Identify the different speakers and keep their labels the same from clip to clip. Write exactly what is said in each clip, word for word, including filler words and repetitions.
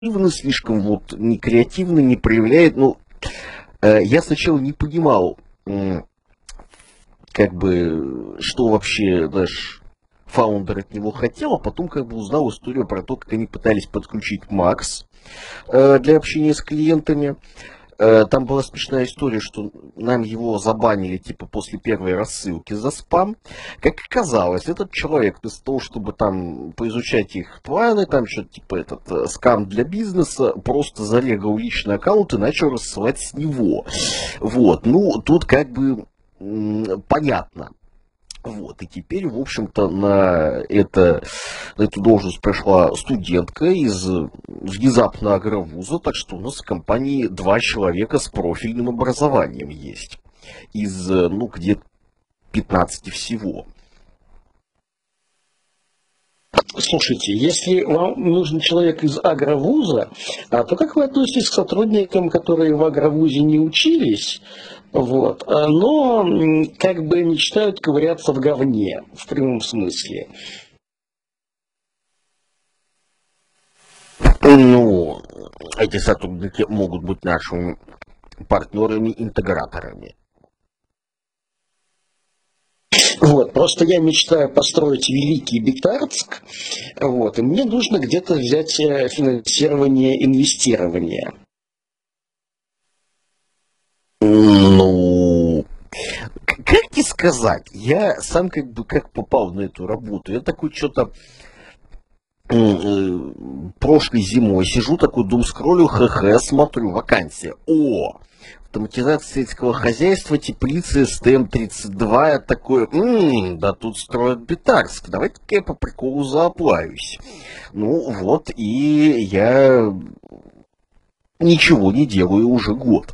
Speaker 1: слишком вот не креативно, не проявляет. Ну, э, я сначала не понимал, м, как бы, что вообще наш фаундер от него хотел, а потом как бы узнал историю про то, как они пытались подключить Макс э, для общения с клиентами. Э, Там была смешная история, что нам его забанили типа после первой рассылки за спам. Как оказалось, этот человек вместо того, чтобы там поизучать их планы, там что-то типа этот э, скам для бизнеса, просто зарегал личный аккаунт и начал рассылать с него. Вот, ну тут как бы м, понятно. Вот, и теперь, в общем-то, на, это, на эту должность пришла студентка из внезапно агровуза, так что у нас в компании два человека с профильным образованием есть. Из, ну, где-то пятнадцати всего.
Speaker 2: Слушайте, если вам нужен человек из агровуза, а, то как вы относитесь к сотрудникам, которые в агровузе не учились, вот, а, но м, как бы мечтают ковыряться в говне, в прямом смысле?
Speaker 1: Ну, эти сотрудники могут быть нашими партнерами-интеграторами.
Speaker 2: Вот, просто я мечтаю построить великий Битарск, вот, и мне нужно где-то взять э, финансирование, инвестирование.
Speaker 1: Ну, к- как тебе сказать, я сам как бы как попал на эту работу. Я такой что-то м, э, прошлой зимой сижу такой, дум скроллю, хх, смотрю, вакансия. О, автоматизация сельского хозяйства, теплицы, стм тридцать два. Я такой, «М, да тут строят Битарск, давайте-ка я по приколу зааплаюсь». Ну вот, и я ничего не делаю уже год.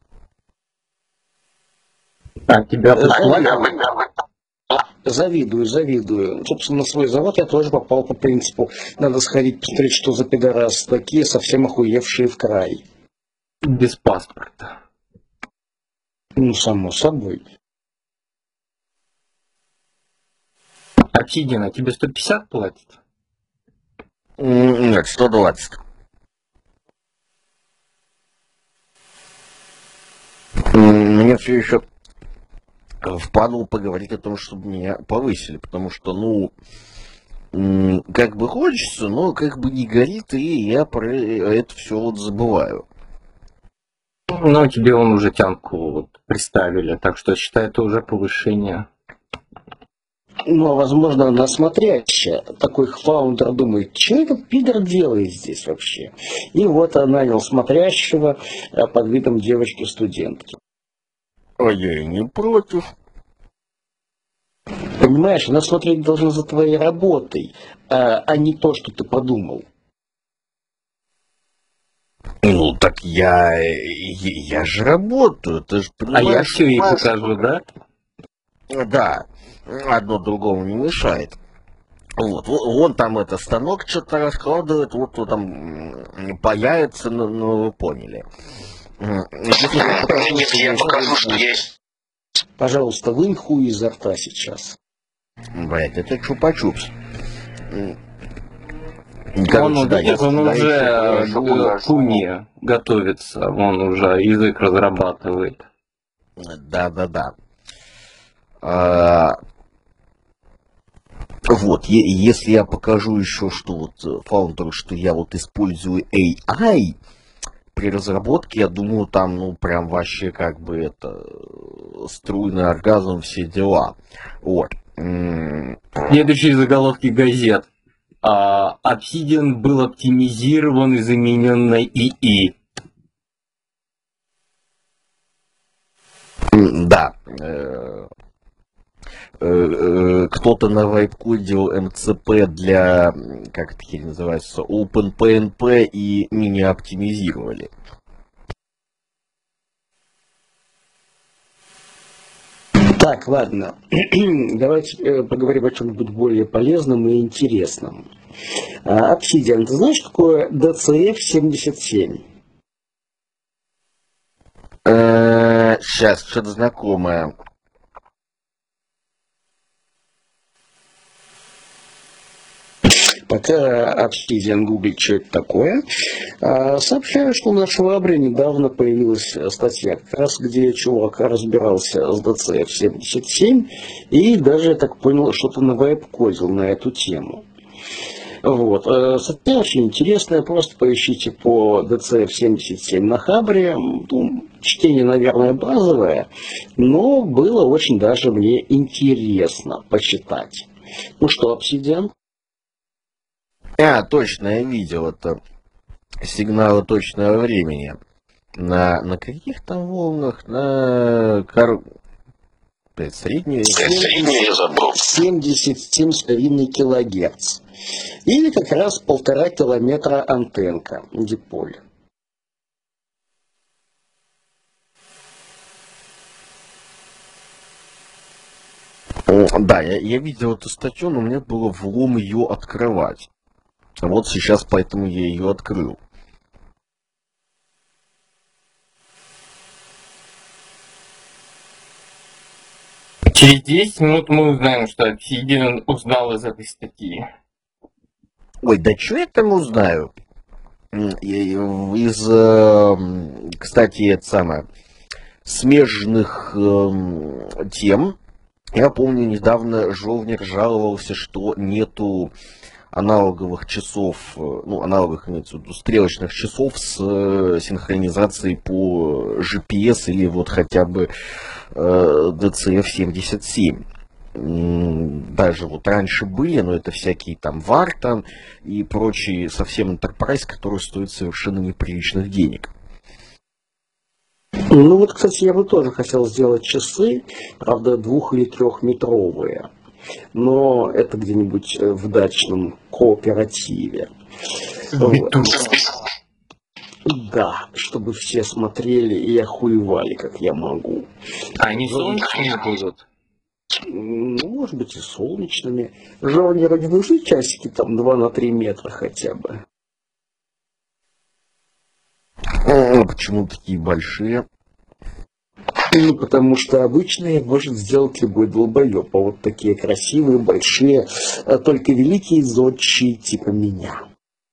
Speaker 3: А тебя
Speaker 2: Э,
Speaker 3: послали?
Speaker 2: Завидую, завидую. Собственно, на свой завод я тоже попал по принципу, надо сходить посмотреть, что за пидорасы такие, совсем охуевшие в край.
Speaker 3: Без паспорта.
Speaker 2: Ну, само собой.
Speaker 3: Обсидиан, а тебе сто пятьдесят платят?
Speaker 1: М, Нет, сто двадцать. М, Мне все еще впадло поговорить о том, чтобы меня повысили, потому что, ну, м, как бы хочется, но как бы не горит, и я про это все вот забываю.
Speaker 3: Ну, тебе он уже тянку вот приставили, так что считай, это уже повышение.
Speaker 2: Ну, а возможно, она смотрящая. Такой фаундер думает, что этот пидор делает здесь вообще? И вот он нанял смотрящего э, под видом девочки-студентки.
Speaker 1: А я и не против.
Speaker 2: Понимаешь, она смотреть должна за твоей работой, а, а не то, что ты подумал.
Speaker 1: Ну, так я, я, я же работаю, ты же
Speaker 3: А я
Speaker 1: понимаешь,
Speaker 3: все ей
Speaker 1: Маш?
Speaker 3: покажу, да?
Speaker 1: Да, одно другому не мешает. Вот, во- вон там это станок что-то раскладывает, вот вот там м, паяется, ну, ну, вы поняли. М, Если я покажу,
Speaker 2: Если
Speaker 1: что
Speaker 2: я
Speaker 1: я
Speaker 2: покажу, что
Speaker 1: использую-
Speaker 2: есть. Пожалуйста, вынь хуй изо рта сейчас.
Speaker 1: Блять, это чупа-чупс. М,
Speaker 3: Он,
Speaker 1: Короче, да, я,
Speaker 3: он
Speaker 1: я
Speaker 3: уже
Speaker 1: еще
Speaker 3: э,
Speaker 1: покажу.
Speaker 3: к Куни готовится, он уже язык разрабатывает.
Speaker 1: Да-да-да. А, Вот, е- если я покажу еще, что вот э, фаундеру, что я вот использую эй ай при разработке, я думаю, там, ну, прям вообще как бы это э, струйный оргазм, все дела. Вот. М,
Speaker 3: Следующие заголовки газет. А, Obsidian был оптимизирован и заменен на ИИ.
Speaker 1: м, Да. э, э, э, Кто-то навайпкодил эм цэ пэ для, м, как это теперь называется, OpenPNP и мини-оптимизировали.
Speaker 2: Так, ладно. Давайте э, поговорим о чем-нибудь более полезном и интересном. А, Obsidian, ты знаешь, что такое ди си эф семьдесят семь?
Speaker 1: Сейчас, что-то знакомое.
Speaker 2: Пока Obsidian гуглит, что это такое, сообщаю, что на Швабре недавно появилась статья, как раз где чувак разбирался с ди си эф семьдесят семь и даже, я так понял, что-то на веб-кодил на эту тему. Вот. Статья очень интересная, просто поищите по ди си эф семьдесят семь на Хабре. Ну, чтение, наверное, базовое, но было очень даже мне интересно почитать. Ну что, Obsidian?
Speaker 1: А, точно, я видел это. Сигналы точного времени. На, на каких там волнах? На кор... среднюю...
Speaker 2: Среднюю я забыл. семьдесят семь с половиной килогерц. Или как раз полтора километра антенка, диполь.
Speaker 1: Да, я, я видел эту статью, но мне было влом ее открывать. Вот сейчас поэтому я ее открыл.
Speaker 3: Через десять минут мы узнаем, что Obsidian узнал из этой статьи.
Speaker 1: Ой, да что я там узнаю? Из, кстати, это самое, смежных э, тем. Я помню, недавно Жовнер жаловался, что нету аналоговых часов, ну, аналоговых, имеется в виду, стрелочных часов с синхронизацией по джи пи эс или вот хотя бы э, ди си эф семьдесят семь. Даже вот раньше были, но это всякие там Вартан и прочие совсем Enterprise, которые стоят совершенно неприличных денег.
Speaker 2: Ну вот, кстати, я бы тоже хотел сделать часы, правда, двух- или трехметровые, но это где-нибудь в дачном кооперативе. Вот. Да, чтобы все смотрели и охуевали, как я могу.
Speaker 3: А они солнечные будут?
Speaker 2: Ну, может быть, и солнечными. Жовнеру не нужны часики там два на три метра хотя бы.
Speaker 1: Почему такие большие?
Speaker 2: Ну, потому что обычные может сделать любой долбоеб. А вот такие красивые, большие, только великие зодчие типа меня.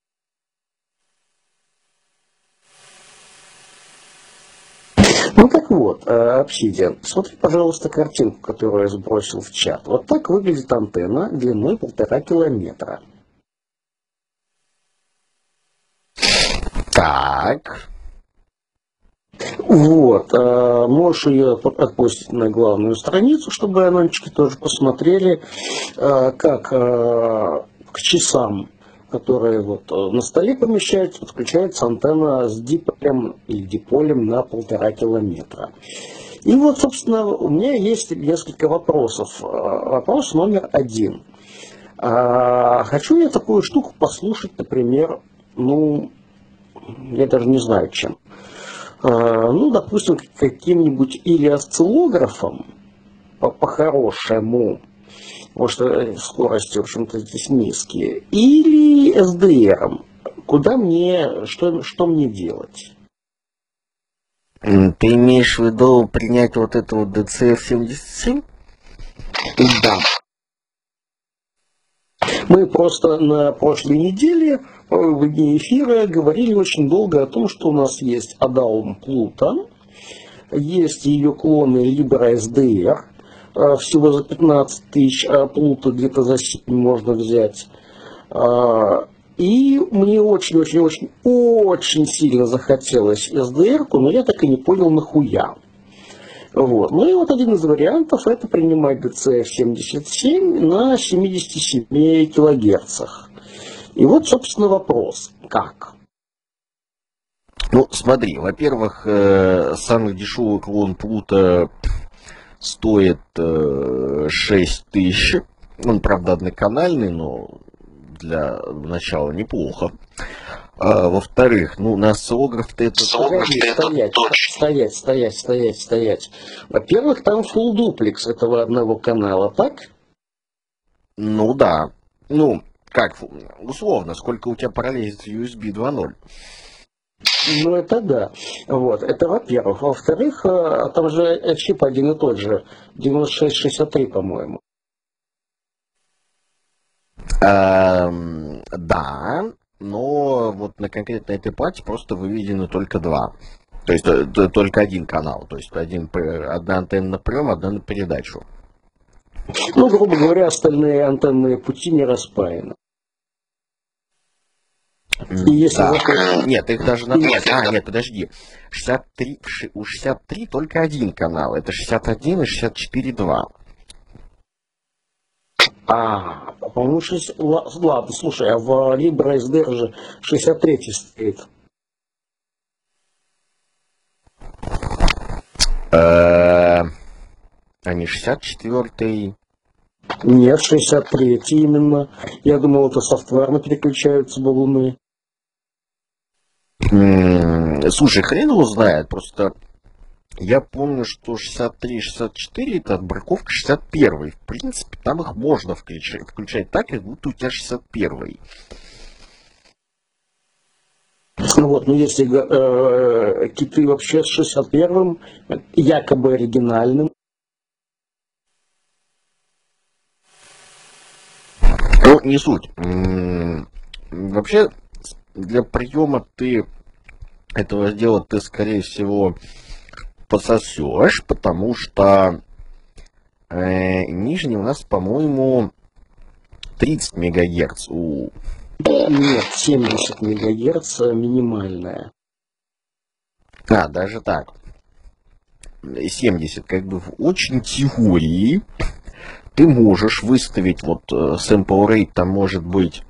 Speaker 2: Ну так вот, Obsidian, смотри, пожалуйста, картинку, которую я сбросил в чат. Вот так выглядит антенна длиной полтора километра.
Speaker 1: Так.
Speaker 2: Вот, можешь ее отпустить на главную страницу, чтобы анончики тоже посмотрели, как к часам, которые вот на столе помещаются, подключается антенна с диполем или диполем на полтора километра. И вот, собственно, у меня есть несколько вопросов. Вопрос номер один. Хочу я такую штуку послушать, например, ну, я даже не знаю чем. Ну, допустим, каким-нибудь или осциллографом по-хорошему, потому что скорости, в общем-то, здесь низкие, или эс ди эр. Куда мне, что, что мне делать?
Speaker 1: Ты имеешь в виду принять вот это вот ди си эф семьдесят семь?
Speaker 2: Да. Мы просто на прошлой неделе в дне эфира говорили очень долго о том, что у нас есть Adaum Pluto, есть ее клоны Libra эс ди эр, всего за пятнадцать тысяч, а Pluto где-то за семь можно взять. И мне очень-очень-очень-очень сильно захотелось эс ди эр, но я так и не понял, нахуя. Вот. Ну и вот один из вариантов — это принимать ди си эф семьдесят семь на семидесяти семи килогерцах. И вот, собственно, вопрос. Как?
Speaker 1: Ну, смотри, во-первых, э, самый дешевый клон Плута стоит э, шесть тысяч. Он, правда, одноканальный, но для начала неплохо. А, во-вторых, ну, на осциллограф-то это...
Speaker 2: Стоять, стоять, стоять, стоять, стоять. Во-первых, там full дуплекс этого одного канала, так?
Speaker 1: Ну, да. Ну, как, условно, сколько у тебя пролезет ю эс би два ноль?
Speaker 2: Ну, это да. Вот, это во-первых. Во-вторых, там же чип один и тот же. девяносто шесть шестьдесят три, по-моему.
Speaker 1: А, Да, но вот на конкретно этой плате просто выведены только два. То есть э, т- только один канал. То есть один, п- одна антенна на прием, одна на передачу.
Speaker 2: Ну, грубо говоря, остальные антенные пути не распаяны. И
Speaker 1: М,
Speaker 2: если
Speaker 1: Да.
Speaker 2: вот
Speaker 1: Нет, их даже на
Speaker 2: и-
Speaker 1: плате. А, нет, подожди. шестьдесят три, ши- у шестьдесят три только один канал. Это шестьдесят один и шестьдесят четыре два.
Speaker 2: А, по-моему, шесть- ла- ладно, слушай, а в LibreSD же шестьдесят три стоит.
Speaker 1: Э, А не шестьдесят четыре.
Speaker 2: Нет, шестьдесят три именно. Я думал, это софтварно переключаются баллоны.
Speaker 1: М, Слушай, хрен его знает. Просто я помню, что шестьдесят три и шестьдесят четыре это отбраковка шестьдесят один. В принципе, там их можно включать, включать так, как будто у тебя шестьдесят один.
Speaker 2: Ну вот, ну если э, киты вообще с шестьдесят первым, якобы оригинальным,
Speaker 1: Ну, не суть. М, Вообще, для приема ты этого дела ты, скорее всего, пососешь, потому что э, нижний у нас, по-моему, тридцать мегагерц. У...
Speaker 2: нет, семьдесят мегагерц минимальная.
Speaker 1: А, даже так. семьдесят, как бы в очень теории ты можешь выставить, вот э, sample rate там может быть,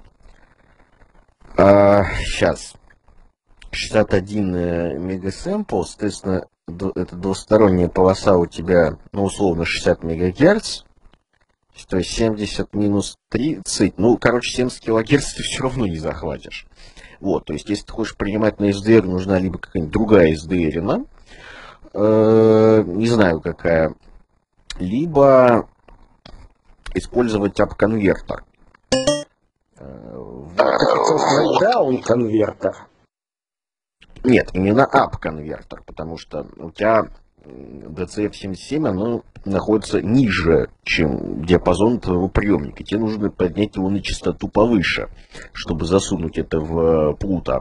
Speaker 1: а, сейчас, шестьдесят один э, мегасэмпл, соответственно, д- это двусторонняя полоса у тебя, ну, условно, шестьдесят мегагерц, то есть семьдесят минус тридцать, ну, короче, семьдесят килогерц ты все равно не захватишь. Вот, то есть, если ты хочешь принимать на эс ди эр, нужна либо какая-нибудь другая эс ди эр, э, не знаю какая, либо использовать ап-конвертер. Э, в-
Speaker 2: Ты хотел сказать даун-конвертер.
Speaker 1: Нет, именно ап-конвертер, потому что у тебя ди си эф семьдесят семь, оно находится ниже, чем диапазон твоего приемника. Тебе нужно поднять его на частоту повыше, чтобы засунуть это в плута.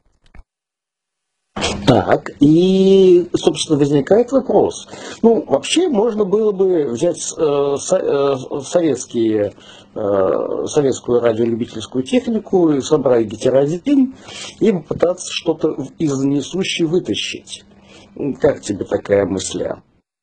Speaker 2: Так, и, собственно, возникает вопрос. Ну, вообще, можно было бы взять э, со- э, советские, э, советскую радиолюбительскую технику и собрать гетеродин и попытаться что-то из несущей вытащить. Как тебе такая мысля?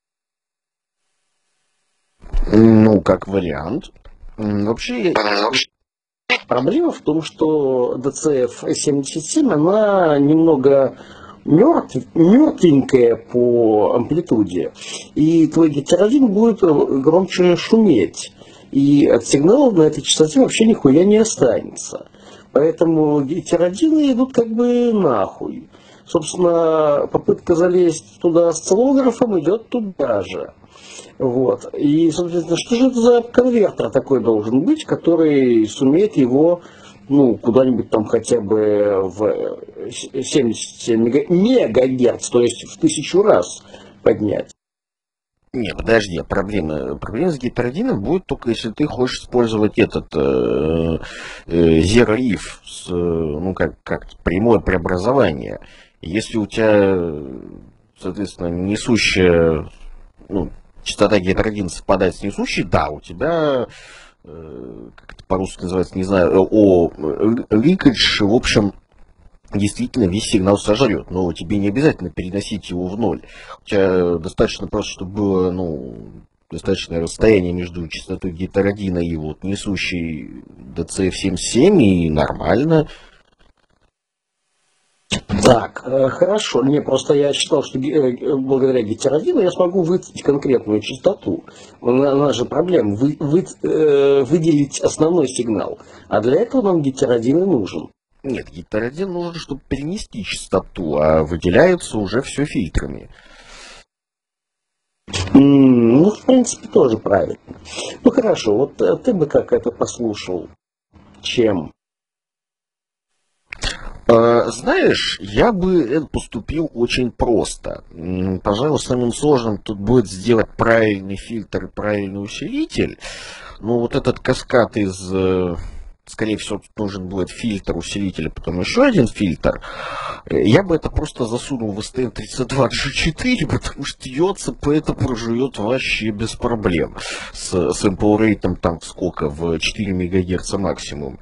Speaker 1: Ну, как вариант. М, Вообще,
Speaker 2: Проблема в том, что ди си эф семьдесят семь, она немного мертв- мертвенькая по амплитуде, и твой гетеродин будет громче шуметь, и от сигнала на этой частоте вообще нихуя не останется. Поэтому гетеродины идут как бы нахуй. Собственно, попытка залезть туда осциллографом идет туда же. Вот. И, соответственно, что же это за конвертер такой должен быть, который сумеет его, ну, куда-нибудь там хотя бы в семьдесят мега- мегагерц, то есть в тысячу раз поднять.
Speaker 1: не, подожди, проблема, проблема с гетеродином будет только если ты хочешь использовать этот э, э, Zero If, с, э, ну, как, как прямое преобразование. Если у тебя, соответственно, несущая, ну, частота гетеродина совпадает с несущей, да, у тебя, э, как это по-русски называется, не знаю, э, о, leakage, в общем, действительно весь сигнал сожрет, но тебе не обязательно переносить его в ноль. У тебя достаточно просто, чтобы было, ну, достаточное расстояние между частотой гетеродина и вот несущей ди си эф семьдесят семь, и нормально.
Speaker 2: Так, э, хорошо. Не, просто я считал, что ге- э, благодаря гетеродину я смогу выделить конкретную частоту. Она, она же проблема. Вы, вы- э, выделить основной сигнал. А для этого нам гетеродин и нужен.
Speaker 1: Нет, гетеродин нужен, чтобы перенести частоту, а выделяется уже все фильтрами.
Speaker 2: М, Ну, в принципе, тоже правильно. Ну, хорошо, вот э, ты бы как это послушал? Чем?
Speaker 1: Э, Знаешь, я бы это поступил очень просто. М, Пожалуй, самым сложным тут будет сделать правильный фильтр и правильный усилитель. Но вот этот каскад из э, скорее всего, тут нужен будет фильтр усилителя, потом еще один фильтр, я бы это просто засунул в эс тэ эм тридцать два джи четыре, потому что и си пи это прожует вообще без проблем. С sample rate там сколько? В четыре мегагерца максимум.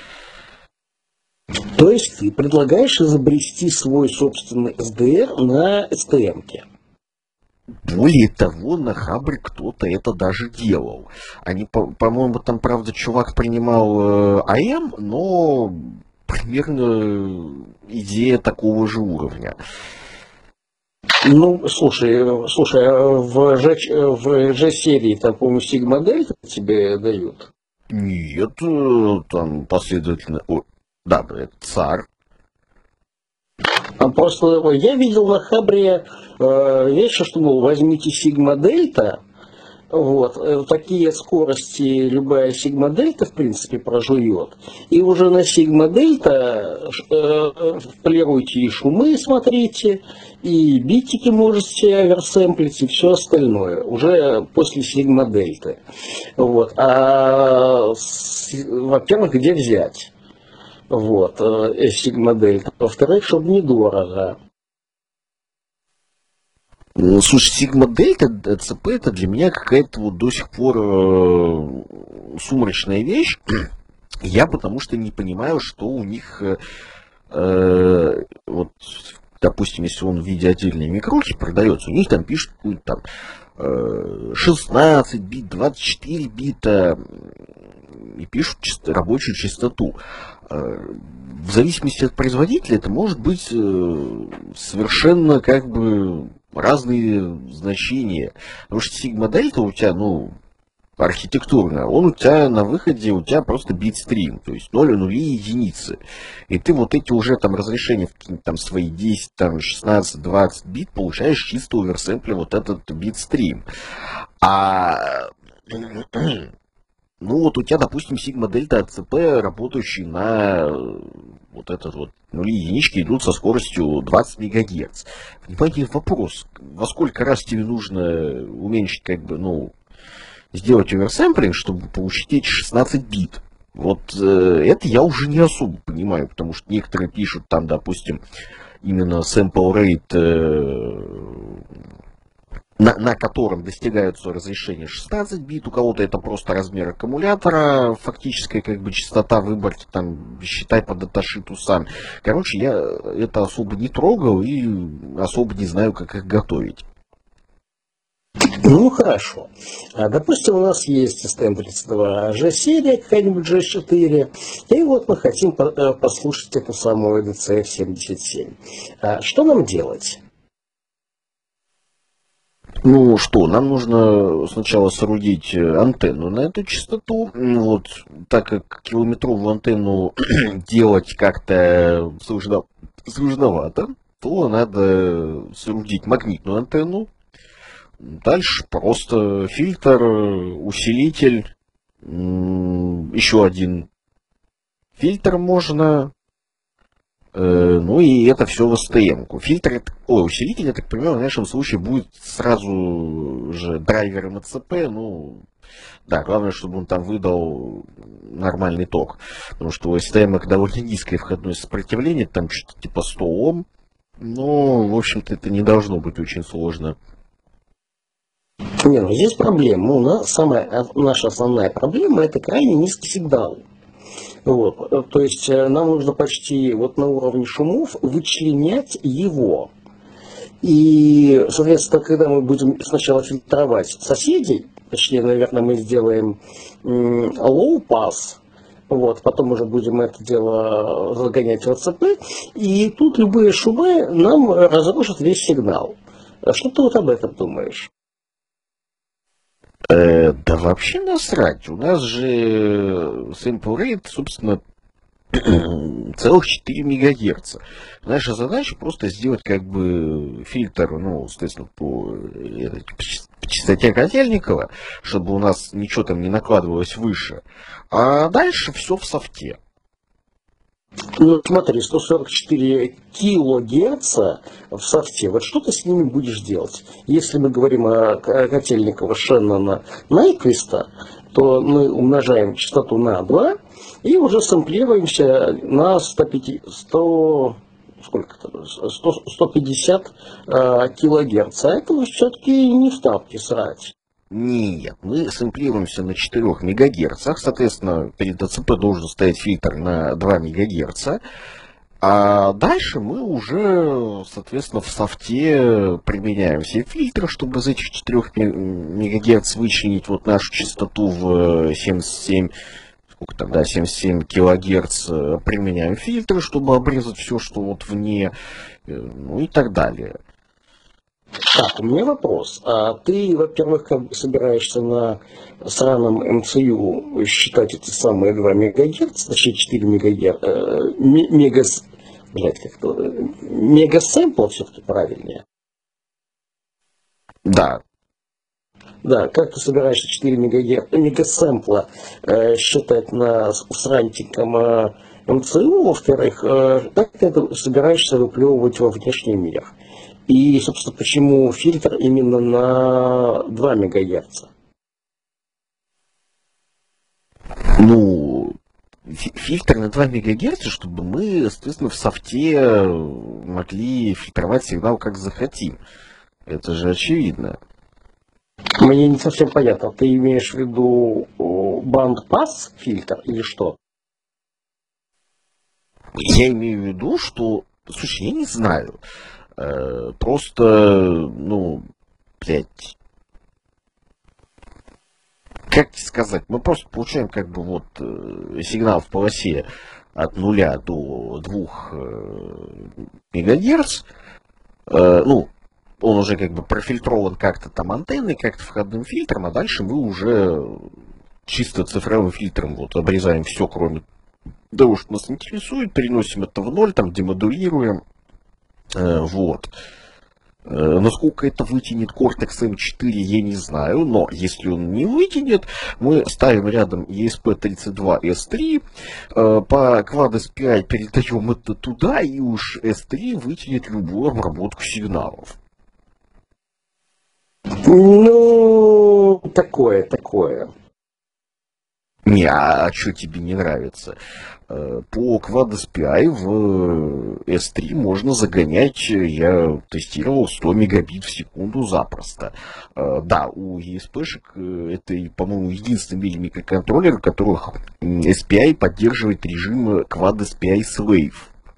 Speaker 2: То есть ты предлагаешь изобрести свой собственный эс ди эр на эс тэ эм-ке?
Speaker 1: Более того, на Хабре кто-то это даже делал. Они, по- по-моему, там, правда, чувак принимал э, эй эм, но примерно идея такого же уровня.
Speaker 2: Ну, слушай, э, слушай, а в G, в G-серии, там, по-моему, Sigma Delta тебе дают?
Speaker 1: Нет, э, там последовательно... О, да, это цар.
Speaker 2: А просто я видел на Хабре э, вещи, что, мол, возьмите Sigma Delta, вот, э, такие скорости любая Sigma Delta, в принципе, прожует, и уже на Sigma Delta э, полируйте и шумы, смотрите, и битики можете оверсэмплить, и все остальное, уже после Sigma Delta. Вот. А, с- во-первых, где взять? Вот, э, Sigma Delta. Во-вторых, чтобы недорого.
Speaker 1: Ну, слушай, Sigma Delta, д цэ пэ это для меня какая-то вот до сих пор э, сумрачная вещь. Я потому что не понимаю, что у них, э, э, вот, допустим, если он в виде отдельной микрухи продается, у них там пишут какую-то там э, шестнадцать бит, двадцать четыре бита и пишут чис- рабочую частоту. Э, В зависимости от производителя это может быть э, совершенно как бы разные значения. Потому что Sigma Delta у тебя, ну, архитектурно, он у тебя на выходе, у тебя просто битстрим, то есть ноль, нули и единицы. И ты вот эти уже там разрешения в какие-то там свои десять, там шестнадцать, двадцать бит получаешь чисто оверсэмпля вот этот битстрим. А ну вот у тебя, допустим, Sigma Delta эй си пи, работающий на э, вот этот вот нули и единички, идут со скоростью двадцать мегагерц. Внимание, вопрос, во сколько раз тебе нужно уменьшить, как бы, ну, сделать оверсэмплинг, чтобы получить эти шестнадцать бит? Вот э, это я уже не особо понимаю, потому что некоторые пишут там, допустим, именно sample rate, э, на, на котором достигаются разрешения шестнадцать бит, у кого-то это просто размер аккумулятора, фактическая как бы частота, выбрать там, считай по даташиту сам. Короче, я это особо не трогал и особо не знаю, как их готовить.
Speaker 2: Ну, хорошо. А, допустим, у нас есть эс тэ эм тридцать два G-серия, какая-нибудь джи четыре, и вот мы хотим по- э, послушать эту самую ди си эф семьдесят семь. А, что нам делать?
Speaker 1: Ну что, нам нужно сначала соорудить э, антенну на эту частоту. М, Вот, так как километровую антенну делать как-то сложно- сложновато, то надо соорудить магнитную антенну. Дальше просто фильтр, э, усилитель, м, еще один фильтр можно. Э, Ну и это все в эс тэ эм-ку. Фильтр, это- ой, усилитель, я так понимаю, в нашем случае будет сразу же драйвером и цэ пэ. Ну, да, главное, чтобы он там выдал нормальный ток. Потому что у эс тэ эм довольно низкое входное сопротивление, там что-то типа сто Ом. Но, в общем-то, это не должно быть очень сложно.
Speaker 2: Не, ну здесь проблема. У нас самая, а, наша основная проблема — это крайне низкий сигнал. Вот. э, То есть э, нам нужно почти вот на уровне шумов вычленять его. И, соответственно, когда мы будем сначала фильтровать соседей, точнее, наверное, мы сделаем м, low pass, вот, потом уже будем это дело загонять в цэ пэ, и тут любые шумы нам разрушат весь сигнал. А что ты вот об этом думаешь?
Speaker 1: Э, да вообще насрать. У нас же sample rate, собственно, целых четыре мегагерца. Наша задача просто сделать как бы фильтр, ну, соответственно, по, э, по чис- по частоте Котельникова, чтобы у нас ничего там не накладывалось выше. А дальше все в софте.
Speaker 2: Ну, смотри, сто сорок четыре килогерца в софте. Вот что ты с ними будешь делать? Если мы говорим о К- Котельникова Шеннона Найквиста, то мы умножаем частоту на два, и уже сэмплируемся на сто пятьдесят, сто, сколько это, сто, сто пятьдесят э, килогерц. А это все-таки не в тапки срать.
Speaker 1: Нет, мы сэмплируемся на четырёх мегагерцах, соответственно, перед ДЦП должен стоять фильтр на два мегагерца, а дальше мы уже, соответственно, в софте применяем все фильтры, чтобы из этих четырёх мегагерц вычленить вот нашу частоту в семьдесят семь, сколько тогда, семьдесят семь килогерц, применяем фильтры, чтобы обрезать все, что вот вне, ну и так далее.
Speaker 2: Так, у меня вопрос. А ты, во-первых, как бы собираешься на сраном эм цэ ю считать эти самые два мегагерца, точнее четыре мегагерца, э, мегас, блядь, как-то, мегасэмпла все-таки правильнее?
Speaker 1: Да.
Speaker 2: Да, как ты собираешься четыре мегагерца, мегасэмпла э, считать на срантиком э, эм цэ ю, во-вторых, э, как ты это собираешься выплевывать во внешний мир? И, собственно, почему фильтр именно на два мегагерца?
Speaker 1: Ну, фильтр на два мегагерца, чтобы мы, соответственно, в софте могли фильтровать сигнал как захотим. Это же очевидно.
Speaker 2: Мне не совсем понятно. Ты имеешь в виду банд-пасс фильтр или что?
Speaker 1: Я имею в виду, что... Слушай, я не знаю. Просто, ну, блядь, как тебе сказать, мы просто получаем как бы вот сигнал в полосе от нуля до двух мегагерц, ну, он уже как бы профильтрован как-то там антенной, как-то входным фильтром, а дальше мы уже чисто цифровым фильтром вот обрезаем все, кроме того, что нас интересует, переносим это в ноль, там демодулируем. Вот. Насколько это вытянет Cortex эм четыре, я не знаю, но если он не вытянет, мы ставим рядом и эс пи тридцать два эс три, по Quad эс пи ай передаем это туда, и уж эс три вытянет любую обработку сигналов.
Speaker 2: Ну, такое, такое.
Speaker 1: Не, а, а что тебе не нравится? По Quad эс пи ай в эс три можно загонять, я тестировал, сто мегабит в секунду запросто. Да, у и эс пи-шек это, по-моему, единственный в мире микроконтроллер, у которых эс пи ай поддерживает режим Quad эс пи ай Slave.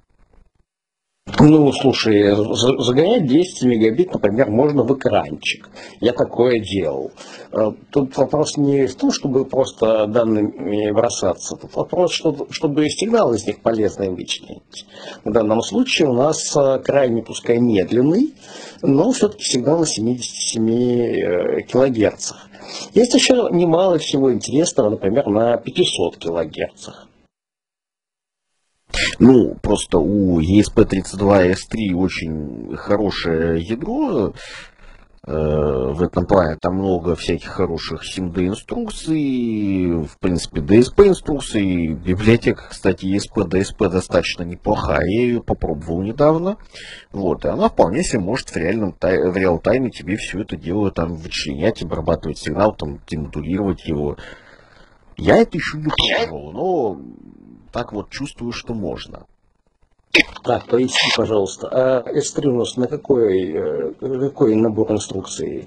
Speaker 2: Ну, слушай, загонять десять мегабит, например, можно в экранчик. Я такое делал. Тут вопрос не в том, чтобы просто данными бросаться. Тут вопрос, чтобы сигнал из них полезный вычленить. В данном случае у нас крайне, пускай медленный, но все-таки сигнал на семидесяти семи килогерцах. Есть еще немало всего интересного, например, на пятисот килогерцах.
Speaker 1: Ну, просто у и эс пи тридцать два эс три очень хорошее ядро. Э, в этом плане там много всяких хороших симд инструкций, в принципе, ди эс пи инструкций. Библиотека, кстати, и эс пи ди эс пи достаточно неплохая. Я ее попробовал недавно. Вот, и она вполне себе может в реальном в реал-тайме тебе все это дело там вычленять, обрабатывать сигнал, там, демодулировать его. Я это еще не пробовал, но так вот чувствую, что можно.
Speaker 2: Так, поясни, пожалуйста, а эс три у нас на какой, какой набор инструкций?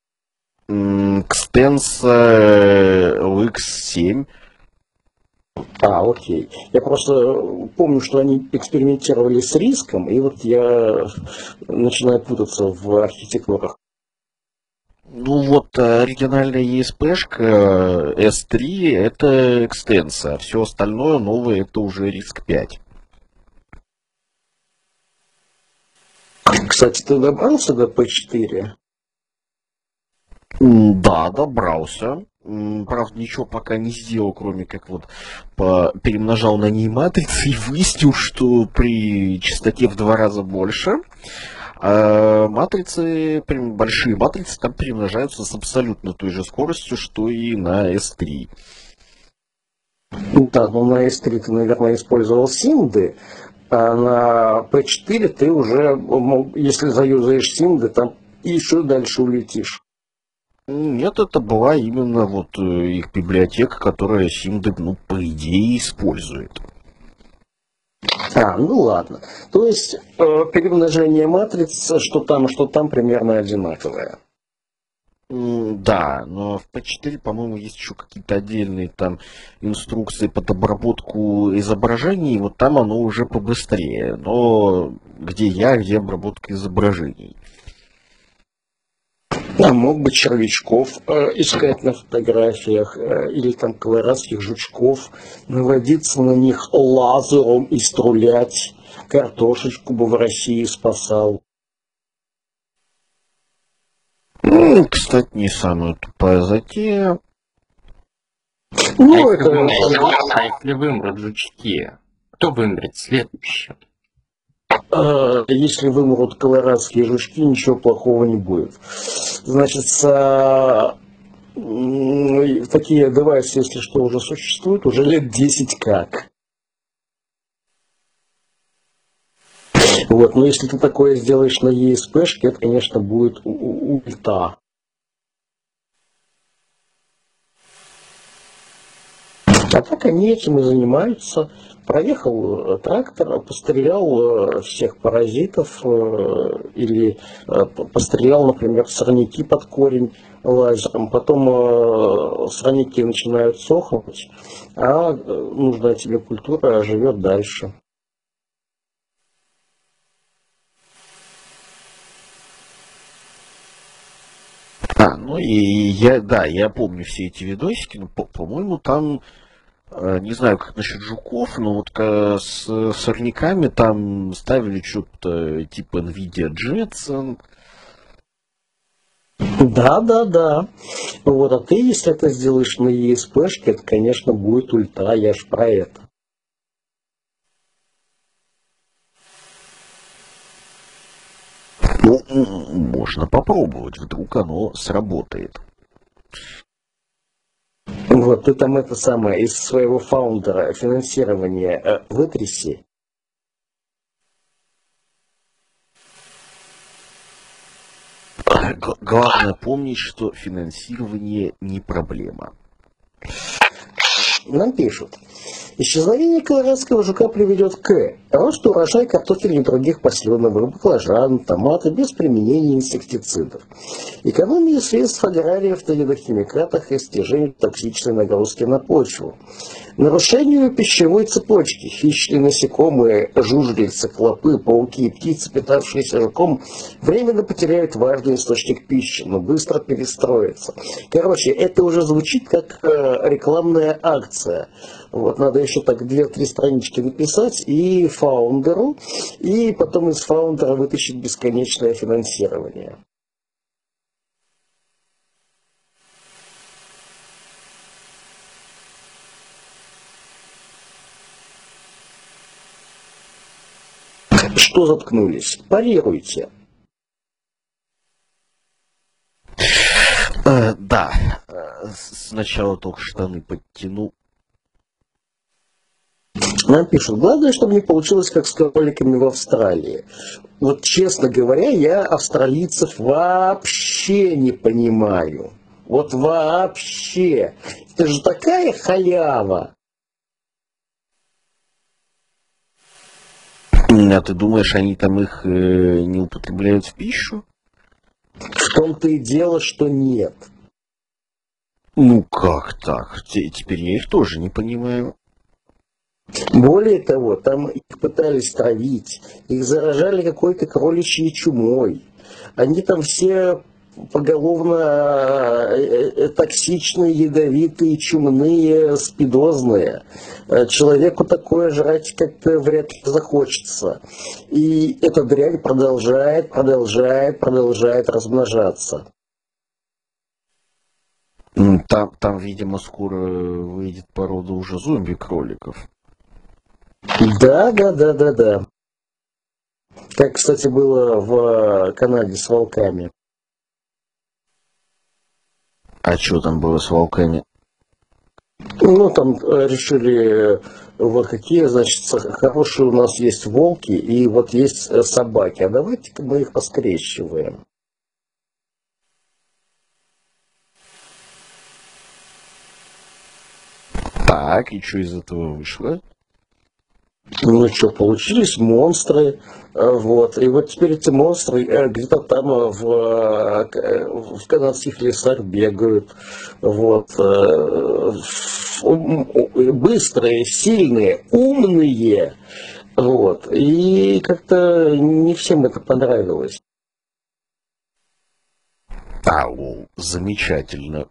Speaker 1: Xtensa эл икс семь.
Speaker 2: А, окей. Я просто помню, что они экспериментировали с риском, и вот я начинаю путаться в архитектурах.
Speaker 1: Ну вот, оригинальная и эс пи-шка эс три это Xtensa, а все остальное новое это уже риск пять.
Speaker 2: Кстати, ты добрался до пи четыре?
Speaker 1: Да, добрался. Правда, ничего пока не сделал, кроме как вот по... перемножал на ней матрицы и выяснил, что при частоте в два раза больше а матрицы, большие матрицы там перемножаются с абсолютно той же скоростью, что и на эс три.
Speaker 2: Да, но на эс три ты, наверное, использовал симды, а на пи четыре ты уже, если заюзаешь симды, там еще дальше улетишь.
Speaker 1: Нет, это была именно вот э, их библиотека, которая Симды, ну, по идее, использует.
Speaker 2: А, ну ладно. То есть э, перемножение матриц, что там, что там, примерно одинаковое.
Speaker 1: М, Да, но в пэ четыре, по-моему, есть еще какие-то отдельные там инструкции под обработку изображений, вот там оно уже побыстрее. Но где я, где обработка изображений?
Speaker 2: А мог бы червячков э, искать на фотографиях, э, или там колорадских жучков, наводиться на них лазером и стрелять. Картошечку бы в России спасал.
Speaker 1: Ну, кстати, не самая тупая затея.
Speaker 3: А
Speaker 2: Ну,
Speaker 3: если,
Speaker 2: это...
Speaker 3: вымрут, а если вымрут жучки, кто вымрет следующим?
Speaker 2: э, Если вымрут колорадские жучки, ничего плохого не будет. Значит, с, м, такие девайсы, если что, уже существуют, уже лет десять как. Вот, но если ты такое сделаешь на и эс пэ-шке, это, конечно, будет у- у- ульта. А так они этим и занимаются. Проехал э, трактор, пострелял э, всех паразитов, э, или э, п- пострелял, например, сорняки под корень лазером. Потом э, сорняки начинают сохнуть, а э, нужная тебе культура живет дальше.
Speaker 1: А, ну и я, да, я помню все эти видосики, но, по- по-моему, там, э, не знаю, как насчет жуков, но вот ка- с сорняками там ставили что-то типа NVIDIA Jetson.
Speaker 2: Да, да, да. Вот, а ты, если это сделаешь на и эс пэ-шке, это, конечно, будет ульта, я ж про это.
Speaker 1: Ну, м, можно попробовать, вдруг оно сработает.
Speaker 2: Вот, ты там это самое, из своего фаундера финансирование э, вытряси.
Speaker 1: Г- Главное помнить, что финансирование не проблема.
Speaker 2: Нам пишут. Исчезновение колорадского жука приведет к росту урожая картофеля и других посленовых, баклажан, томаты без применения инсектицидов, экономии средств аграриев на ядохимикатах и снижению токсичной нагрузки на почву, нарушению пищевой цепочки. Хищные насекомые, жужелицы, клопы, пауки и птицы, питавшиеся жуком, временно потеряют важный источник пищи, но быстро перестроятся. Короче, это уже звучит как э, рекламная акция. Вот, надо еще так две-три странички написать и фаундеру, и потом из фаундера вытащить бесконечное финансирование. Что заткнулись? Парируйте.
Speaker 1: Э, да, э, с- сначала только штаны подтяну.
Speaker 2: Нам пишут, главное, чтобы не получилось, как с кроликами в Австралии. Вот, честно говоря, я австралийцев вообще не понимаю. Вот вообще. Это же такая халява.
Speaker 1: А ты думаешь, они там их э, не употребляют в пищу?
Speaker 2: В том-то и дело, что нет.
Speaker 1: Ну как так? Те- Теперь я их тоже не понимаю.
Speaker 2: Более того, там их пытались травить, их заражали какой-то кроличьей чумой. Они там все поголовно э, э, токсичные, ядовитые, чумные, спидозные. Э, Человеку такое жрать как-то вряд ли захочется. И эта дрянь продолжает, продолжает, продолжает размножаться.
Speaker 1: М, Там, там, видимо, скоро выйдет порода уже зомби-кроликов.
Speaker 2: Да, да, да, да, да. Как, кстати, было в Канаде с волками.
Speaker 1: А что там было с волками?
Speaker 2: Ну, там э, решили, э, вот какие, значит, с- хорошие у нас есть волки, и вот есть э, собаки. А давайте-ка мы их поскрещиваем.
Speaker 1: Так, и что из этого вышло?
Speaker 2: Ну что, получились монстры, э, вот, и вот теперь эти монстры э, где-то там э, в, э, к- э, в канадских лесах бегают, вот, э, ф- ум- у- быстрые, сильные, умные, вот, и как-то не всем это понравилось.
Speaker 1: Ау, замечательно.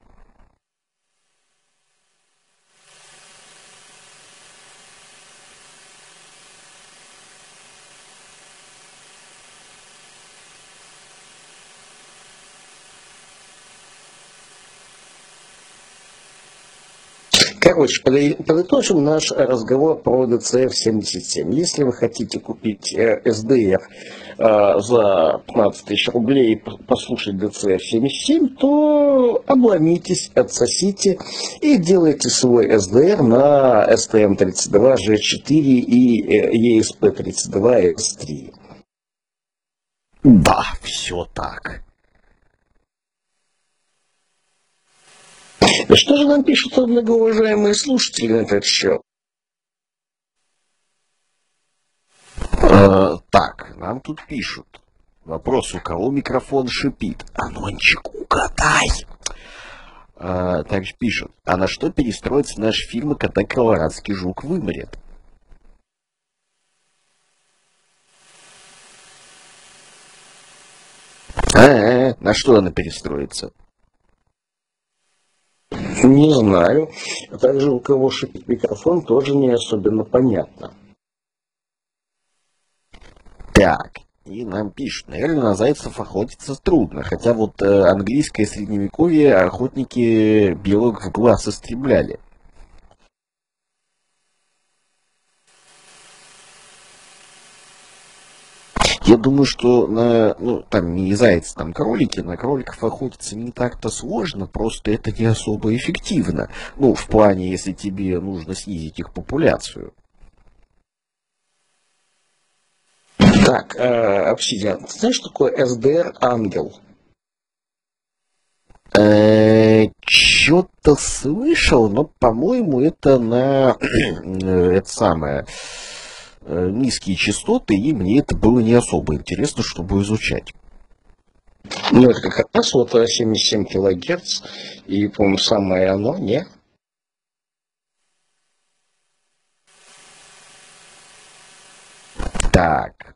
Speaker 2: Короче, подо- подытожим наш разговор про ди си эф семьдесят семь. Если вы хотите купить э, эс ди эр э, за пятнадцать тысяч рублей и по- послушать ди си эф семьдесят семь, то обломитесь, отсосите и делайте свой эс ди эр на эс ти эм тридцать два джи четыре и э, и эс пи тридцать два эс три.
Speaker 1: Да, все так.
Speaker 2: Что же нам пишут многоуважаемые слушатели на этот счет?
Speaker 1: Э, так, нам тут пишут. Вопрос, у кого микрофон шипит? Анончик, угадай. Э, также пишут, а на что перестроится наш фильм, когда колорадский жук вымрет? А, на что она перестроится?
Speaker 2: Не знаю. А также у кого шипит микрофон, тоже не особенно понятно.
Speaker 1: Так, и нам пишут, наверное, на зайцев охотиться трудно, хотя вот э, английское средневековье охотники белок в глаз истребляли. Я думаю, что на, ну, там не зайцы, там кролики, на кроликов охотиться не так-то сложно, просто это не особо эффективно. Ну, в плане, если тебе нужно снизить их популяцию.
Speaker 2: Так, э, Обсидиан, ты знаешь, что такое эс ди эр Ангел?
Speaker 1: Что-то слышал, но, по-моему, это на э, это самое э, низкие частоты, и мне это было не особо интересно, чтобы изучать.
Speaker 2: Ну, это как раз вот э, семьдесят семь килогерц, и, по-моему, самое оно, не?
Speaker 1: Так.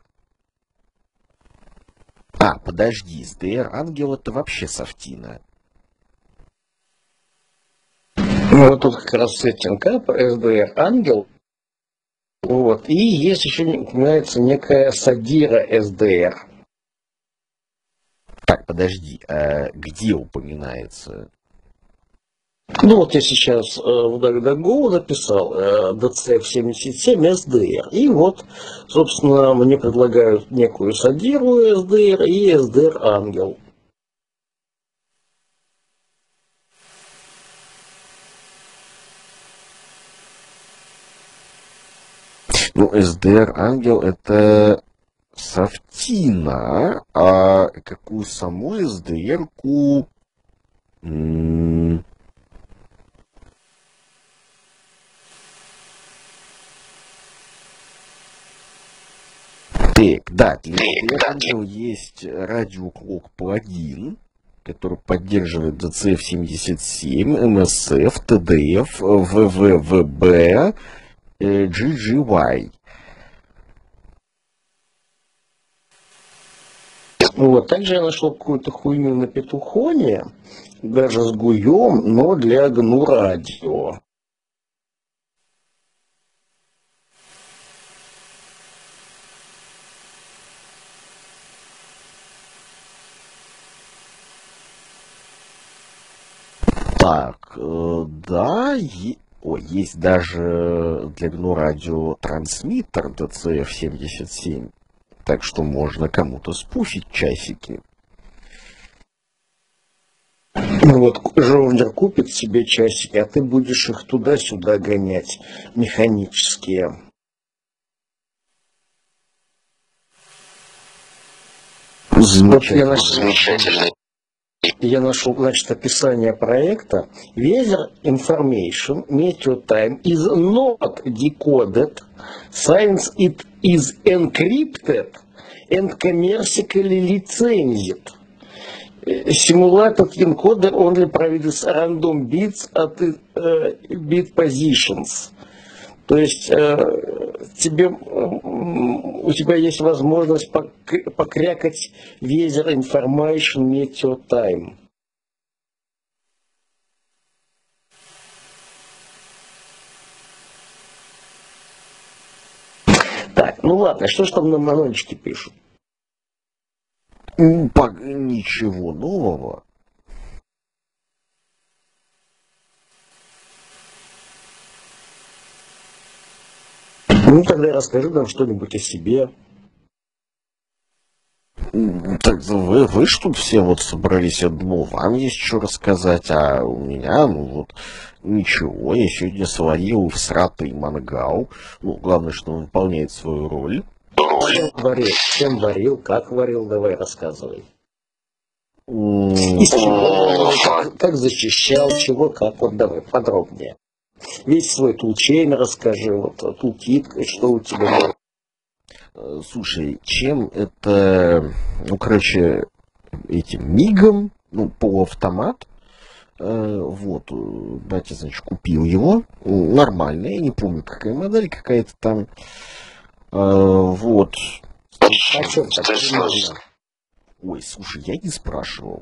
Speaker 1: А, подожди, эс ди эр Ангел это вообще софтина.
Speaker 2: Ну, вот тут как раз сеттинг ап, эс ди эр Ангел, вот, и есть еще, упоминается, некая Садира эс ди эр.
Speaker 1: Так, подожди, а где упоминается?
Speaker 2: Ну, вот я сейчас э, в DuckDuckGo написал э, ди си эф семьдесят семь эс ди эр, и вот, собственно, мне предлагают некую Садиру эс ди эр и эс ди эр Ангел.
Speaker 1: Ну, эс ди эр Ангел это софтина, а какую саму эс ди эр-ку... м, Так, да, для эс ди эр Ангел есть Radio Clock плагин, который поддерживает ди си эф семьдесят семь, эм эс эф, ти ди эф, ви ви ви би, э, джи джи уай.
Speaker 2: Вот, также я нашел какую-то хуйню на Петухоне, даже с гуем, но для гну радио.
Speaker 1: Так, э, да, е- ой, есть даже для гну радио трансмиттер ди си эф семьдесят семь, так что можно кому-то спушить часики.
Speaker 2: Ну вот Жовнер купит себе часики, а ты будешь их туда-сюда гонять, механические. Вот я
Speaker 1: Замечательно.
Speaker 2: нашел. Я нашел, значит, описание проекта. Weather information, meteo time is not decoded, since it is encrypted and commercially licensed. Simulated encoder only provides random bits at uh, bit positions. То есть э, тебе, у тебя есть возможность покрякать weather information, meteo time. Так, ну ладно, что ж там на манончике пишут?
Speaker 1: Ничего нового.
Speaker 2: Ну, тогда расскажи нам что-нибудь о себе.
Speaker 1: Так вы, вы ж тут все вот собрались, я думал, вам есть что рассказать, а у меня, ну вот, ничего, я сегодня сварил всратый мангал, ну, главное, что он выполняет свою роль.
Speaker 2: Чем варил, чем варил, как варил, давай рассказывай.
Speaker 1: М,
Speaker 2: Из чего, как, как защищал, чего, как, вот давай подробнее. Весь свой тулчейн расскажи, вот тулкит, что у тебя было.
Speaker 1: э, Слушай, чем это, ну, короче, этим мигом, ну, полуавтомат, э, вот, э, батя, значит, купил его, м, нормальный, я не помню, какая модель, какая-то там, э, вот.
Speaker 2: А что так примерно?
Speaker 1: Ой, слушай, я не спрашивал.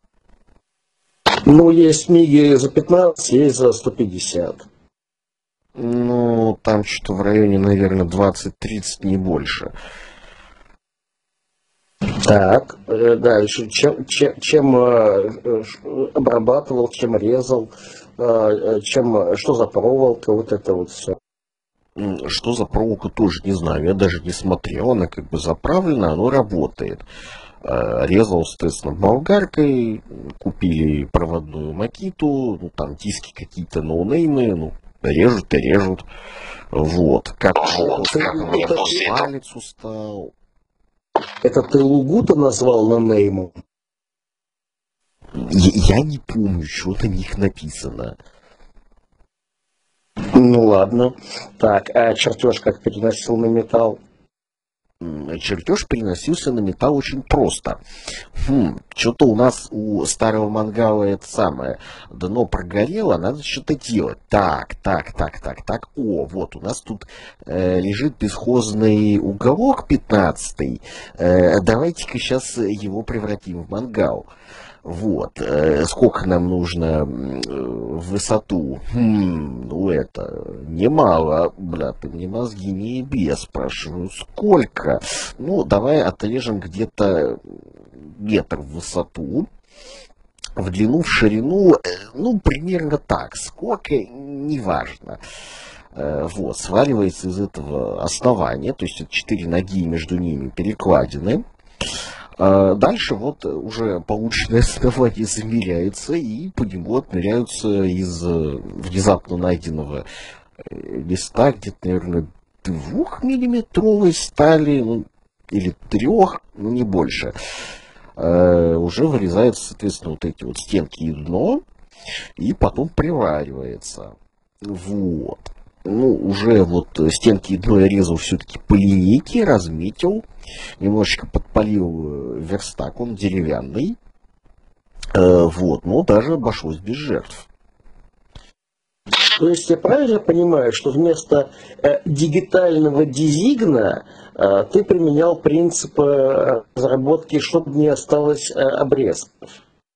Speaker 2: Ну, есть миги за пятнадцать, есть за сто пятьдесят.
Speaker 1: Ну, там что-то в районе, наверное, двадцать-тридцать, не больше.
Speaker 2: Так, э, дальше. Чем, чем, чем э, э, обрабатывал, чем резал, э, э, чем, э, что за проволока, вот это вот все.
Speaker 1: М, Что за проволока, тоже не знаю. Я даже не смотрел. Она как бы заправлена, оно работает. Э, Резал, соответственно, болгаркой. Купили проводную макиту. Ну, там диски какие-то ноунеймы. Ну, режут и режут. Вот. Как
Speaker 2: Это,
Speaker 1: мне
Speaker 2: это,
Speaker 1: палец устал.
Speaker 2: это ты Лугута назвал на нейму?
Speaker 1: Я, я не помню, что на них написано.
Speaker 2: Ну ладно. Так, а чертеж как переносил на металл?
Speaker 1: М, Чертеж переносился на металл очень просто. Хм, что-то у нас у старого мангала это самое дно прогорело, надо что-то делать. Так, так, так, так, так. О, вот у нас тут э, лежит бесхозный уголок пятнадцатый. Э, давайте-ка сейчас его превратим в мангал. Вот, э, сколько нам нужно м, э, в высоту? Хм, ну это немало, бля, ты мне мозги не еби, спрашиваю, сколько? Ну, давай отрежем где-то метр в высоту, в длину, в ширину, э, ну, примерно так, сколько, неважно. Э, Вот, сваливается из этого основания, то есть это четыре ноги, между ними перекладины. А Дальше вот уже полученное основание замеряется, и по нему отмеряются из э, внезапно найденного э, листа где-то, наверное, двухмиллиметровой стали, ну, или трех, ну, не больше. Э, Уже вырезаются, соответственно, вот эти вот стенки и дно, и потом приваривается. Вот. Ну, уже вот стенки и дно я резал все-таки по линейке, разметил, немножечко подпалил э, верстак, он деревянный. Э, Вот, но даже обошлось без жертв.
Speaker 2: То есть я правильно понимаю, что вместо э, дигитального дизигна э, ты применял принцип э, разработки, чтобы не осталось э, обрезков?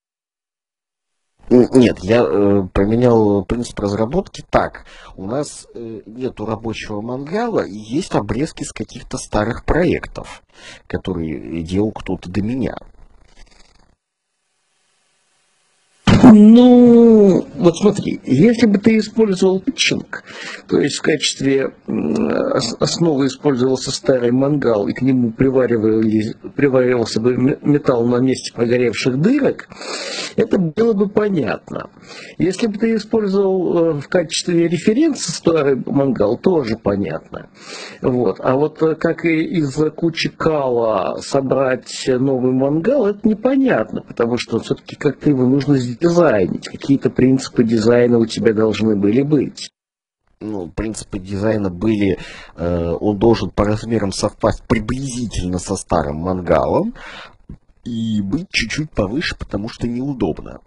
Speaker 1: Н- Нет, я э, поменял принцип разработки так. У нас э, нету рабочего мангала, и есть обрезки с каких-то старых проектов, которые делал кто-то до меня.
Speaker 2: Ну, вот смотри, если бы ты использовал питчинг, то есть в качестве основы использовался старый мангал, и к нему приваривался бы металл на месте прогоревших дырок, это было бы понятно. Если бы ты использовал в качестве референса старый мангал, тоже понятно. Вот. А вот как и из кучи кала собрать новый мангал, это непонятно, потому что все-таки как-то его нужно дизайнить. Какие-то принципы дизайна у тебя должны были быть.
Speaker 1: Ну, принципы дизайна были, э, он должен по размерам совпасть приблизительно со старым мангалом и быть чуть-чуть повыше, потому что неудобно.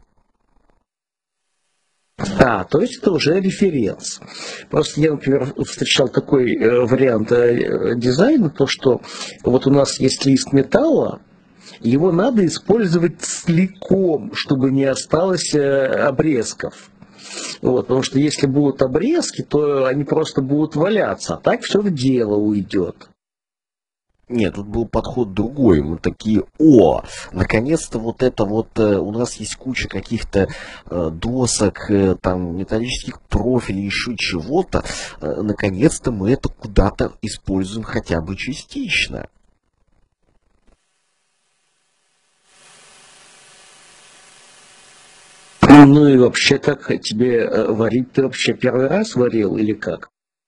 Speaker 2: А, то есть это уже референс. Просто я, например, встречал такой э, вариант э, дизайна, то что вот у нас есть лист металла, его надо использовать целиком, чтобы не осталось э, обрезков. Вот, потому что если будут обрезки, то они просто будут валяться, а так все в дело уйдет.
Speaker 1: Нет, тут был подход другой. Мы такие, о, наконец-то вот это вот, э, у нас есть куча каких-то э, досок, э, там, металлических профилей, еще чего-то. Э, наконец-то мы это куда-то используем хотя бы частично.
Speaker 2: Ну и вообще как тебе э, варить, ты вообще первый раз варил или как?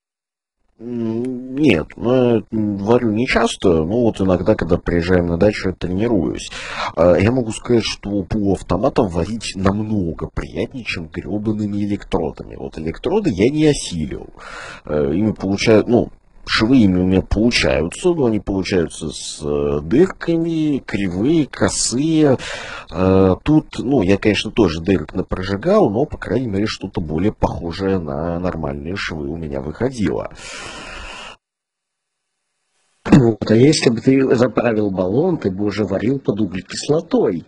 Speaker 1: Нет, ну, варю не часто, но вот иногда, когда приезжаем на дачу, я тренируюсь. А, Я могу сказать, что полуавтоматом варить намного приятнее, чем гребаными электродами. Вот электроды я не осилил. Э, Ими получают, ну, швы ими у меня получаются, но они получаются с э, дырками, кривые, косые. Э, Тут, ну, я, конечно, тоже дырок напрожигал, но, по крайней мере, что-то более похожее на нормальные швы у меня выходило.
Speaker 2: Вот, а если бы ты заправил баллон, ты бы уже варил под углекислотой.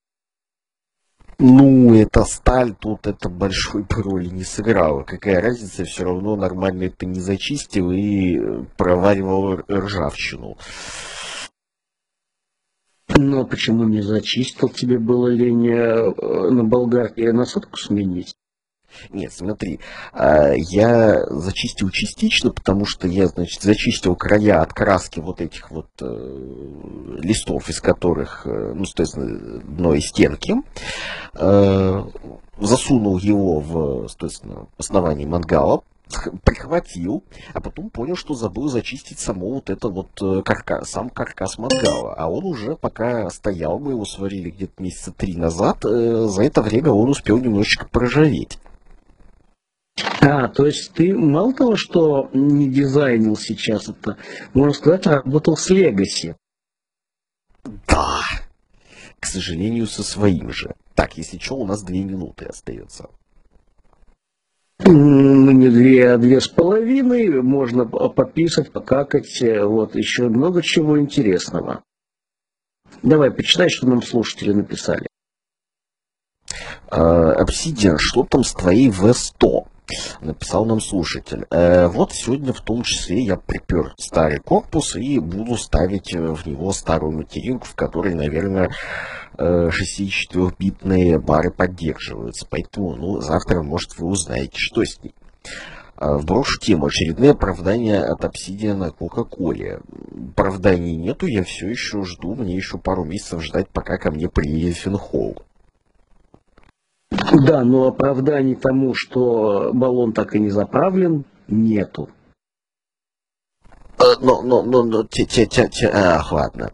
Speaker 1: Ну, это сталь, тут это большой роли не сыграло. Какая разница, все равно нормально это не зачистил и э, проваривал р- ржавчину.
Speaker 2: Но почему не зачистил? Тебе было лень э, на болгарке насадку сменить?
Speaker 1: Нет, смотри, а, я зачистил частично, потому что я, значит, зачистил края от краски вот этих вот э, листов, из которых, э, ну, соответственно, дно и стенки, э, засунул его в, соответственно, основание мангала, сх- прихватил, а потом понял, что забыл зачистить само вот это вот э, каркас, сам каркас мангала. А он уже пока стоял, мы его сварили где-то месяца три назад, э, за это время он успел немножечко проржаветь.
Speaker 2: А, то есть ты мало того, что не дизайнил сейчас это, можно сказать, работал с Legacy.
Speaker 1: Да, к сожалению, со своим же. Так, если что, у нас две минуты остается.
Speaker 2: М, Ну, не две, а две с половиной, можно п- пописать, покакать, э, вот, еще много чего интересного. Давай, почитай, что нам слушатели написали.
Speaker 1: А, Obsidian, что там с твоей ви сто? Написал нам слушатель. Э, вот сегодня в том числе я припер старый корпус и буду ставить э, в него старую материнку, в которой, наверное, э, шестидесятичетырёхбитные бары поддерживаются. Поэтому, ну, завтра, может, вы узнаете, что с ней. А, Вброшу тему. Очередные оправдания от Obsidian Кока-Коле. Оправданий нету, я все еще жду. Мне еще пару месяцев ждать, пока ко мне приедет Финхол.
Speaker 2: Да, но оправданий тому, что баллон так и не заправлен, нету.
Speaker 1: Э, Но, но, но, но, те, те, те, те, ах, ладно.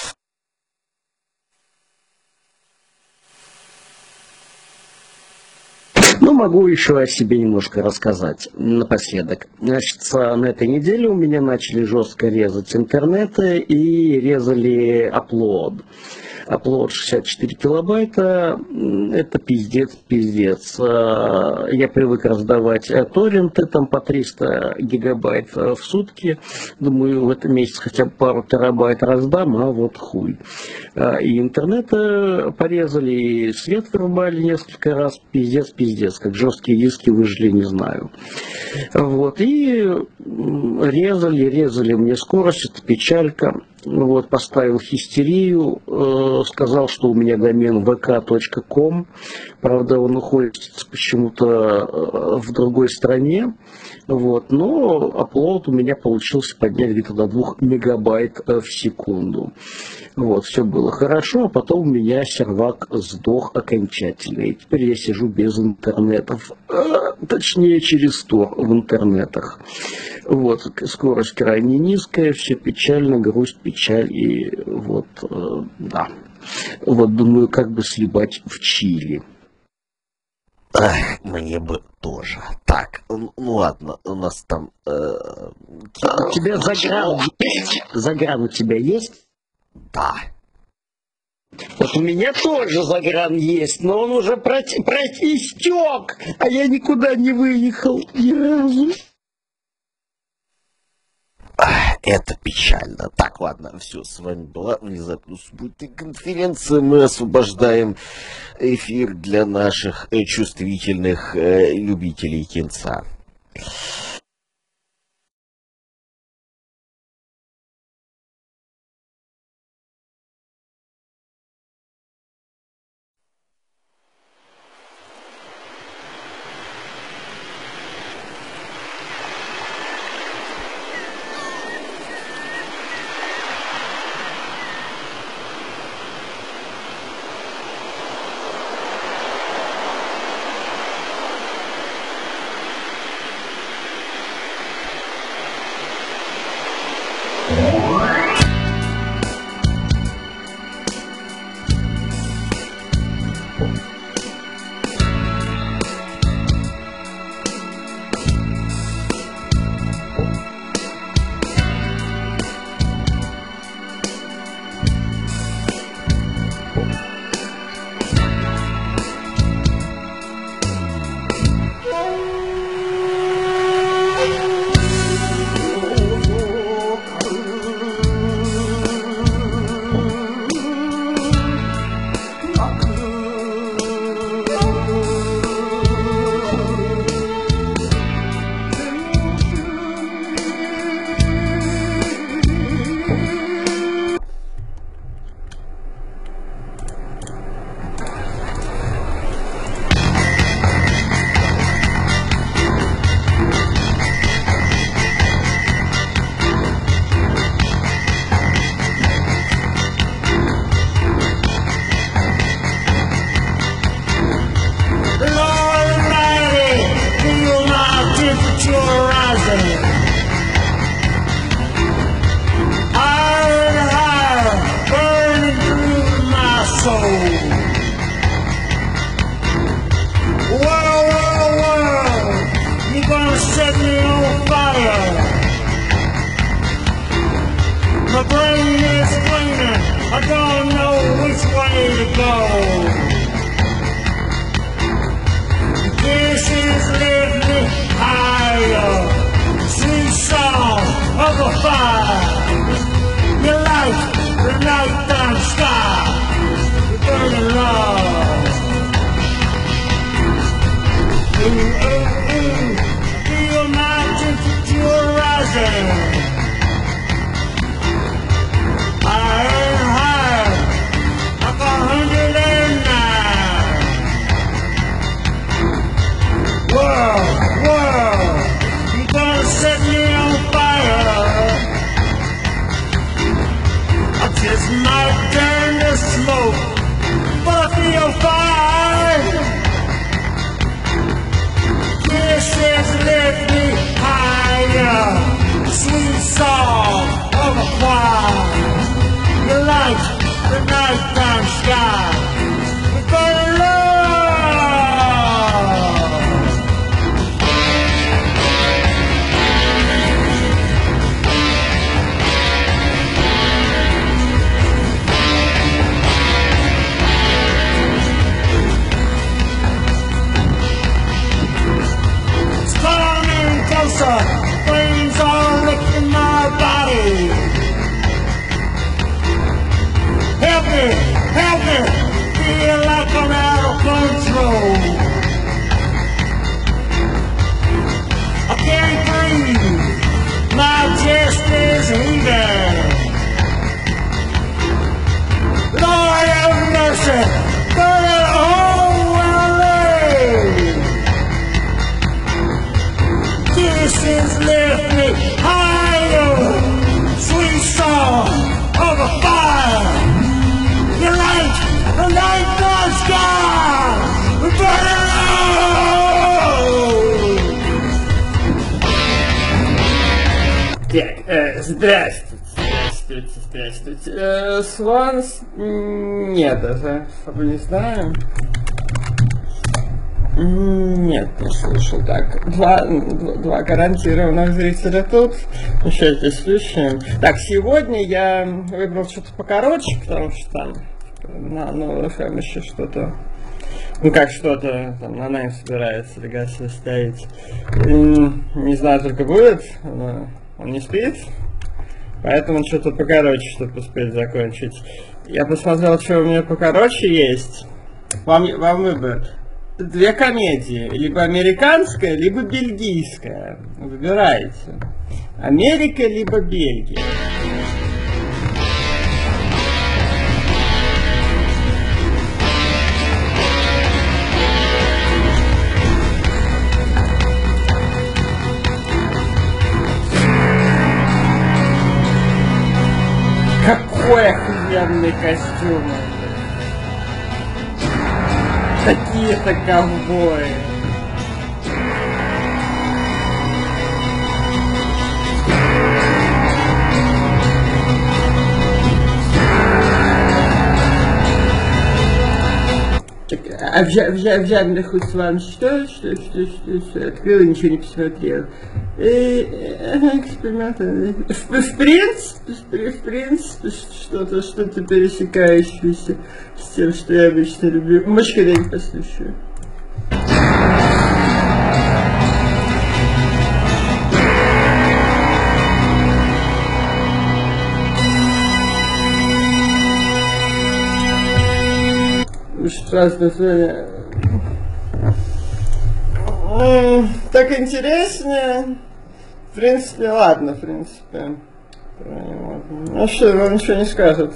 Speaker 2: Ну, могу еще о себе немножко рассказать напоследок. Значит, с- на этой неделе у меня начали жестко резать интернеты и резали upload. Upload шестьдесят четыре килобайта, м, это пиздец, пиздец. А, Я привык раздавать э, торренты там по триста гигабайт э, в сутки. Думаю, в этом месяце хотя бы пару терабайт раздам, а вот хуй. А, И интернет э, порезали, и свет вырубали несколько раз. Пиздец, пиздец. как жесткие диски выжили, не знаю. Вот, и резали, резали мне скорость, это печалька. Вот, поставил хистерию, э, сказал, что у меня домен вэ ка точка ком, правда, он находится почему-то в другой стране, вот, но апплоуд у меня получился поднять где-то до двух мегабайт в секунду. Вот, все было хорошо, а потом у меня сервак сдох окончательно, и теперь я сижу без интернетов, а, точнее через Тор в интернетах. Вот, скорость крайне низкая, все печально, грусть, печаль, и вот, э, да. Вот, думаю, как бы слибать в Чили.
Speaker 1: Ах, мне бы тоже. Так, ну ладно, у нас там... Э,
Speaker 2: у тебя загран есть? Загран у тебя есть?
Speaker 1: Да.
Speaker 2: Вот у меня тоже загран есть, но он уже проти- протистек, а я никуда не выехал ни разу.
Speaker 1: Это печально. Так, ладно, все, с вами была внезапно субботняя конференция. Мы освобождаем эфир для наших э, чувствительных э, любителей кинца.
Speaker 4: said, oh, away. This has left me higher, sweet song of a fire. The light, the light the sky, we burn it all. Так, э, здравствуйте, здравствуйте, здравствуйте. Э, Сванс... Нет, даже особо не знаю. Нет, не слышал. Так, два, два гарантированных зрителя тут. Еще здесь слушаем. Так, сегодня я выбрал что-то покороче, потому что там на новый эф эм еще что-то... Ну как что-то, там на найм собирается Легаси ставить. Не знаю, только будет, но он не спит. Поэтому что-то покороче, чтобы успеть закончить. Я посмотрел, что у меня покороче есть. Вам, вам выбор. Две комедии. Либо американская, либо бельгийская. Выбирайте. Америка, либо Бельгия. Какой охуенный костюм! Такие-то ковбои! Так, а в, в, в жанре хоть с вами что? Что, что, что, что? Открыл и ничего не посмотрел. Эксперименты. В, в принципе, в принципе, что-то, что-то пересекающееся с тем, что я обычно люблю. Может, когда-нибудь послушаю. Сразу название. Так интереснее. В принципе, ладно, в принципе. Ну что, вам ничего не скажут.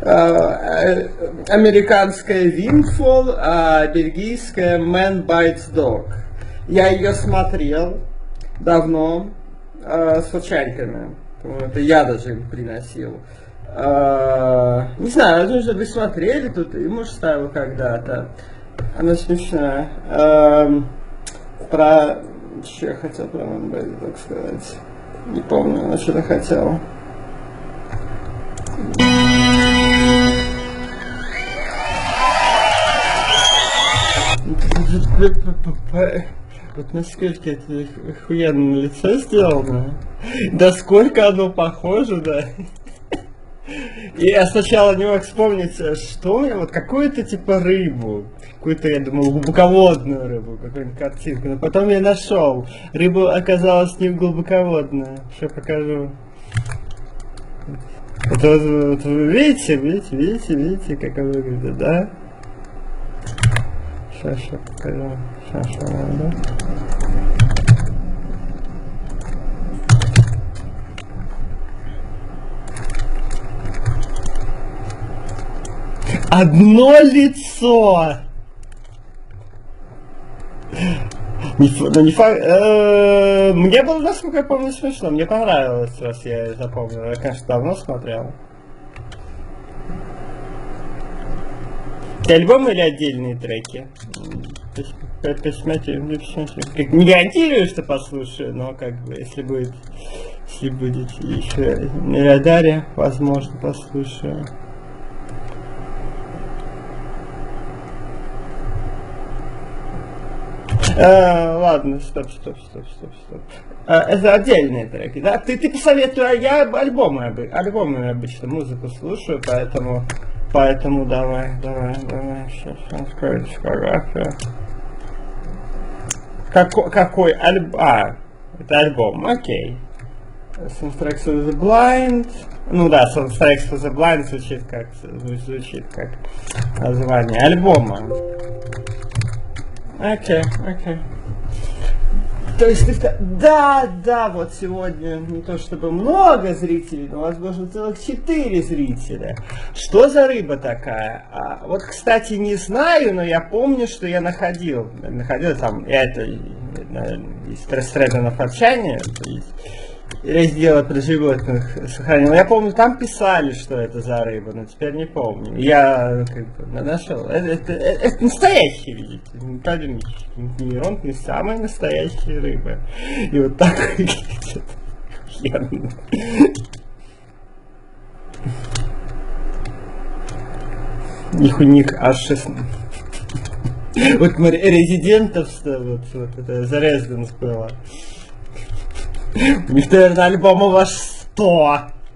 Speaker 4: Американская Windfall, а бельгийская Man Bites Dog. Я ее смотрел давно с фочариками. Это я даже им приносил. Uh, не знаю, возможно, вы смотрели тут, и муж ставил когда-то. Она смешная. Uh, про... Что я хотел про Man так сказать? Не помню, она что-то хотела. Вот насколько это охуенно лицо сделано. Да сколько оно похоже, да. И я сначала не мог вспомнить, что я, вот какую-то типа рыбу, какую-то, я думал, глубоководную рыбу, какую-нибудь картинку, но потом я нашел, рыба оказалась не глубоководная, сейчас покажу. Вот, вот, вот вы видите, видите, видите, видите, как она выглядит, да? Сейчас, сейчас покажу, сейчас, сейчас, да? Одно лицо! Не, ну, не фа... э, мне было, насколько я помню, смешно. Мне понравилось, раз я запомнил. Я, конечно, давно смотрел. Это альбомы или отдельные треки? Посмотрите, не гарантирую, что послушаю, но как бы, если будет, если будет еще на радаре, возможно, послушаю. А, ладно, стоп, стоп, стоп, стоп, стоп. А, это отдельные треки, да? Ты, ты посоветуй, а я альбомы, альбомы обычно музыку слушаю, поэтому, поэтому давай, давай, давай, сейчас открою дискографию. Какой, какой альбом? А, это альбом, окей. Soundtracks of the Blind. Ну да, Soundtracks of the Blind звучит как, звучит как название альбома. Окей, окей. То есть ты... Да, да, вот сегодня не то чтобы много зрителей, но, возможно, целых четыре зрителя. Что за рыба такая? А, вот, кстати, не знаю, но я помню, что я находил. Находил там, я это, из Трестреда на Форчане, раздела про животных сохранил. Я помню, там писали, что это за рыба, но теперь не помню. Я как бы нашел. Это, это, это, это настоящие, видите, не подумайте. Нейронт не самые настоящие рыбы. И вот так выглядит. Их у них аж шестнадцать. Вот резидентов, вот, вот это за Residence было. У них, наверное, альбомов аж сто.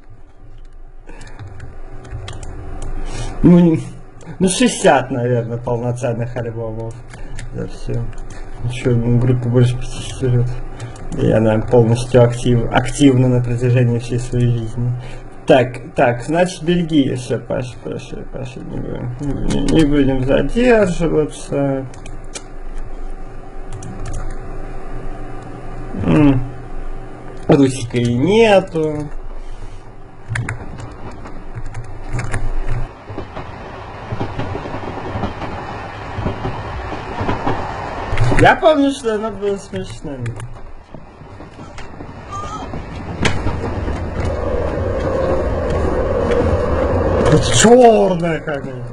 Speaker 4: Ну, ну, шестьдесят, наверное, полноценных альбомов за все. Еще группа больше пятидесяти лет. И она полностью актив, активна на протяжении всей своей жизни. Так, так, значит, Бельгия. Все, Паша, Паша, Паша, не будем, не, не будем задерживаться. М-м. Русика и нету. Я помню, что она была смешной. Это черная какая.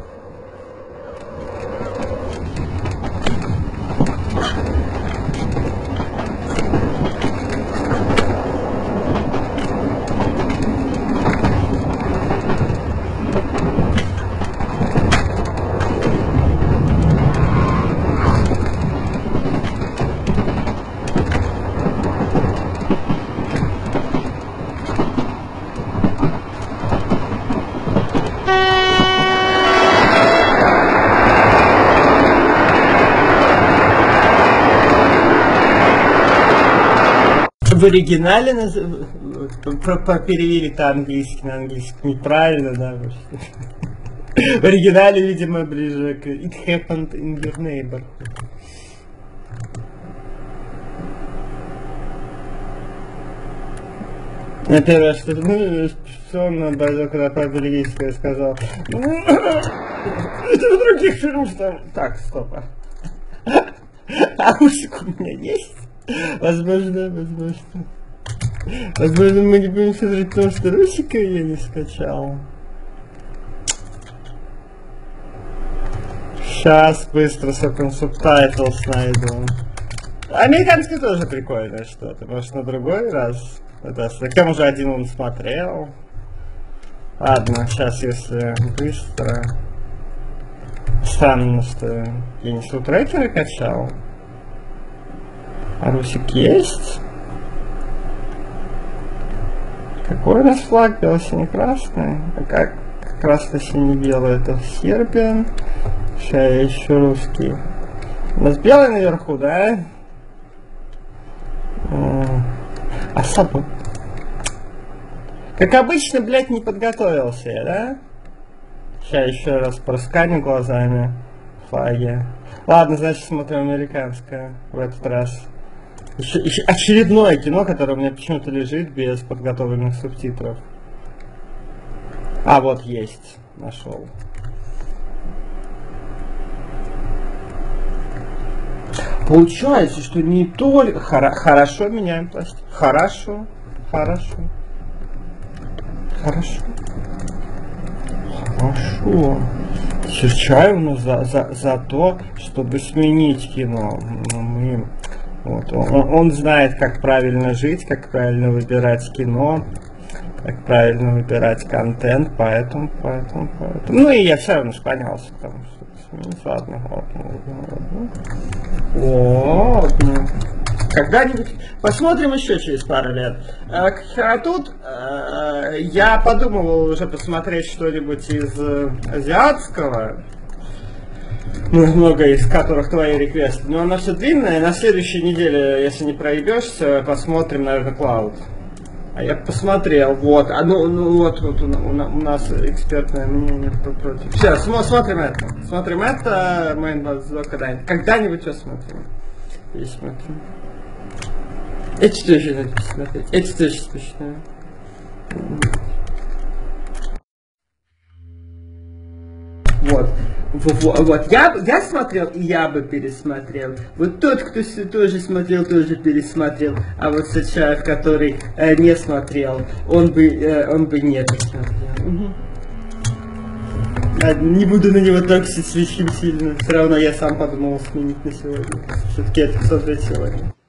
Speaker 4: В оригинале наз... перевели-то английский на английский неправильно, да. В оригинале, видимо, ближе к It happened in your neighborhood. На первое, что ну, что он на базе, когда по-бельгийски сказал. Это в других фильмах там. Так, стоп. А ушек у меня есть? Возможно, возможно. Возможно, мы не будем смотреть, потому что Русика я не скачал. Сейчас быстро соком субтайтлс найду. Американский тоже прикольное что-то. Может, на другой раз? Это, к тому же один он смотрел. Ладно, сейчас если быстро. Странно, что я не субтрекеры качал. А Русик есть? Какой у нас флаг? Бело-синий-красный? А как красно-синий-белый? Это Сербия. Сейчас я ищу русский. У нас белый наверху, да? А с собой? Как обычно, блядь, не подготовился я, да? Сейчас еще раз просканю глазами флаги. Ладно, значит, смотрим американское в этот раз. Еще, еще очередное кино, которое у меня почему-то лежит без подготовленных субтитров. А, вот есть. Нашел. Получается, что не только... Хора... Хорошо меняем пластик. Хорошо. Хорошо. Хорошо. Хорошо. Серчаем за, за, за то, чтобы сменить кино. Мы... Вот. Он, он знает, как правильно жить, как правильно выбирать кино, как правильно выбирать контент, поэтому, поэтому, поэтому. Ну и я все равно склонялся, потому что ладно, ладно, ладно. Ладно. Когда-нибудь посмотрим еще через пару лет. А, а тут а, я подумывал уже посмотреть что-нибудь из азиатского. Много из которых твои реквесты. Но она все длинная, на следующей неделе, если не проебешься, посмотрим, наверное, Клауд. А я посмотрел, вот, а ну, ну вот, вот у, у, у нас экспертное мнение против. Все, см, смотрим это. Смотрим это, мы когда-нибудь, когда-нибудь посмотрим. И смотрим. Это тоже надо посмотреть. Это тоже смешно. Вот. Вот, вот. Я, я смотрел, и я бы пересмотрел. Вот тот, кто с- тоже смотрел, тоже пересмотрел. А вот Сачаев, который э, не смотрел, он бы, э, он бы не досмотрел. Мгм. А, не буду на него так слишком сильно. Все равно я сам подумал сменить на сегодня. Все-таки это смотреть сегодня.